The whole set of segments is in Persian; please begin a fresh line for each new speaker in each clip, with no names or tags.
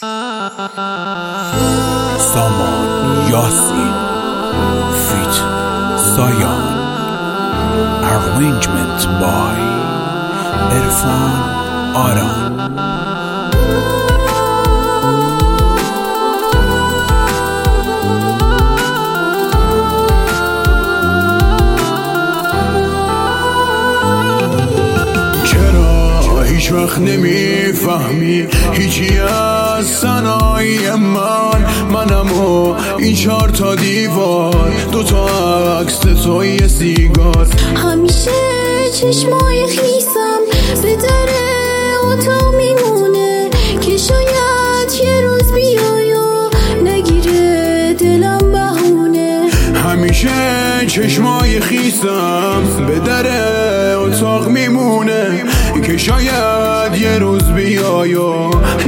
سامان یاسین فیت سایان Arrangement by عرفان آران.
هیچ وقت نمیفهمی هیچی از صنایع منم و این 4 تا دیوار، 2 تا عکس توی سیگار.
همیشه چشمای خیسم به در اتاق میمونه که شاید یه روز بیای و نگیره دلم بهونه.
همیشه چشمای خیسم به در اتاق میمونه که شاید یه روز بیای و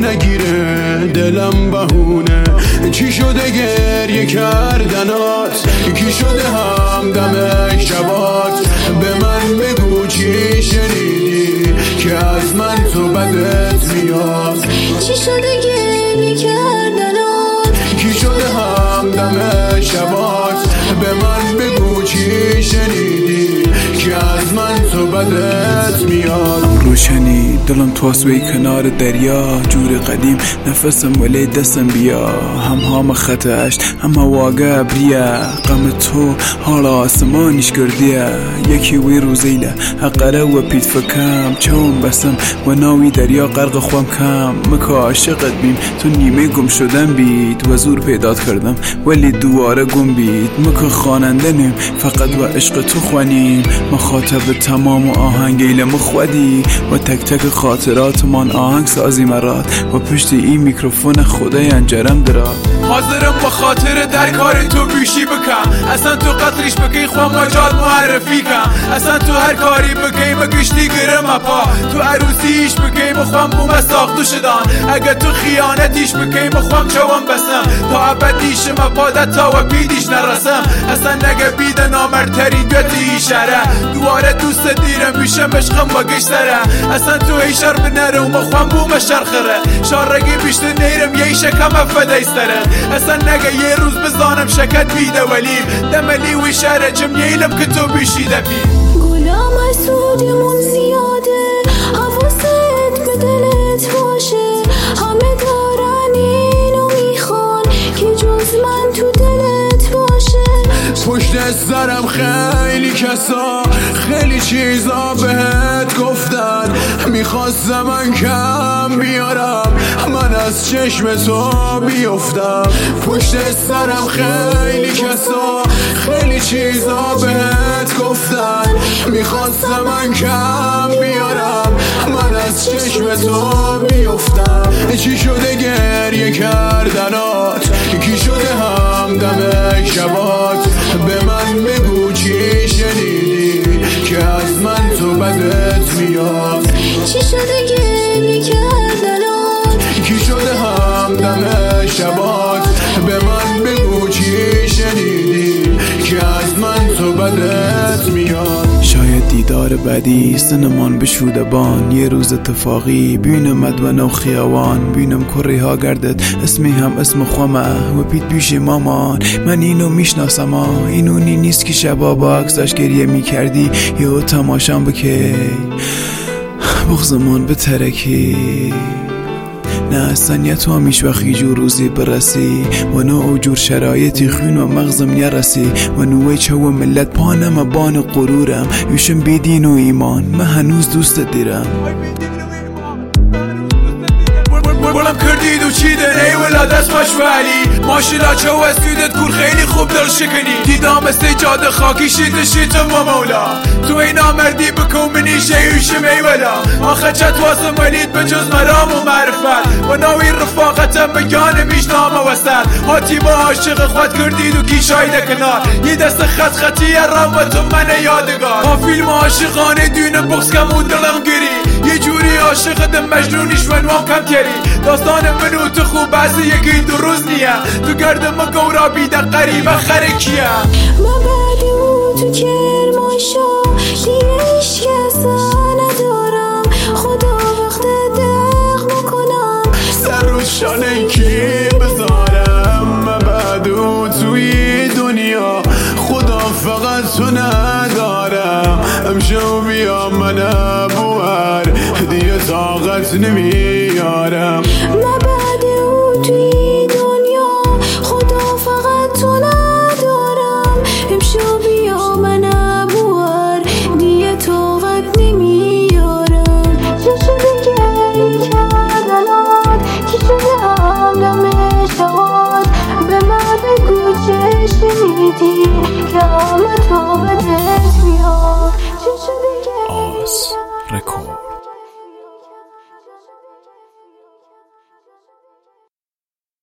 نگیره دلم بهونه. چی شده گریه کردنات، کی شده همدم شبات؟ به من بگو چی شنیدی که از من تو بدت میاد؟
چی شده گریه کردنات،
کی شده همدم شبات؟ به من بگو چی شنیدی که از من تو بدت میاد؟
روشنی دلم تواسوی کنار دریا، جور قدیم نفسم ولی دستم بیا. هم خطش هم واقع بریا، غم تو حالا آسمانش کردیه. یکی وی روزیله حقره و پیت فکم، چون بسم و ناوی دریا غرق خوام کم. مکا عاشقت بیم تو نیمه گم شدن بید و زور پیدات کردم ولی دواره گم بید. مکا خواننده نیم فقط و عشق تو خوانیم، مخاطب تمام و آهنگیل مخودی و تک تک خاطرات من آهنگ سازی مراد و پشت این میکروفون خدای انجرم دراد.
حاضرم با خاطر در کار تو بیشی بکن، اصلا تو قطریش بکی خواه مجال معرفی کن. اصلا تو هر کاری بکی مگشتی گرم پا، تو عروسیش بکی مخوام بوم ساختو شدن. اگه تو خیانتیش بکی مخوام چوام بسم، تا ابدیش مپادت تا و بیدیش نرسم. اصلا نگه بید نامرتری دوتی شره، دواره دوست دیرم بیشم عشقم با گشتره. اصلا تو ایشار بنره و مخوام بوم شرخره، شارگی بیشتر نیرم یه شکم افدایستره. اصلا نگه یه روز بزانم شکت بیده ولیم، دملی وی شهره جمعیلم که تو بیشیده بی.
گلام حسودمون زیاده، حواست به دلت باشه. همه دارن اینو میخوان که جز من تو دلت باشه.
پشت سرم خیلی کسا خیلی چیزا بهت گفتن، میخواستم من کم بیارم من از چشم تو بیفتم. پشت سرم خیلی کسا خیلی چیزا بهت گفتن، میخواستم من کم بیارم من از چشم تو بیفتم. چی شده گریه کردنات، کی شده همدم شبات؟ به من بگو چی شنیدی که از من تو بدت میاد؟
چی شده گریه کردنات،
کی شده همدم شبات؟ به من بگو چی شنیدی که از من تو بدت میاد؟
شاید دیدار بعدی سنمان بشوده بان، یه روز اتفاقی بینم مدون و خیابان. بینم کری ها گردد اسمی هم اسم خوامه و پیت بیش مامان. من اینو میشناسم، اینونی نیست که شبا با عکساش گریه میکردی یا تماشام بکی بغزمان بترکی. نه اصلا تو همیش وقتی جو روزی برسی و نه او جور شرایطی خون و مغزم نرسی و نوی چو ملت پانم بان غرورم یوشم بیدین و ایمان. من هنوز دوست دیرم.
بولم کردید و چیدن ای ولا دست مشوالی، ماشینا چو اسیدت کور خیلی خوب دل شکنی. دیدم مثل جاده خاکی شیتم و مولا، تو این آمردی بکن منی شیوشم ای ولا. آخه چت واسم ولید به جز مرام و معرفت و ناوی رفاقتم بگانه میشنام و وسط. حاتی با عاشق خود کردید و گیشایده کنار، یه دست خطی رامت و من یادگار. با فیلم عاشقانه دونه بخص کم و دلم گری، یه جوری عاشق دم مجنونیش و نوام کم کری. داستان منو تو خوب بعضی یکی 2 روز نیه، تو گردم گورا بیده قریبه خرکیه.
من بعدی او تو کرماشا دیگه ایش کسا ندارم، خدا وقت دق میکنم.
سر روز شانه کی بذارم مبعدو توی دنیا خدا فقط تو ندارم امشو بیا من ابوهر هدیه طاقت نمیارم